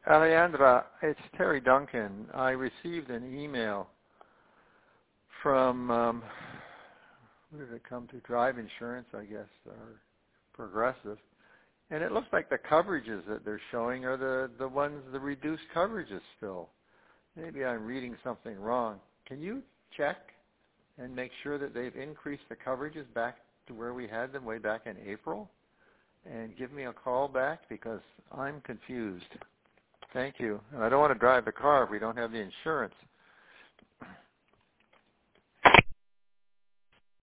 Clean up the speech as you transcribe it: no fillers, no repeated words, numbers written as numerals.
Alejandra, it's Terry Duncan. I received an email from, who did it come to? Drive Insurance, I guess, or Progressive. And it looks like the coverages that they're showing are the ones, the reduced coverages still. Maybe I'm reading something wrong. Can you check and make sure that they've increased the coverages back to where we had them way back in April? And give me a call back because I'm confused. Thank you. And I don't want to drive the car if we don't have the insurance.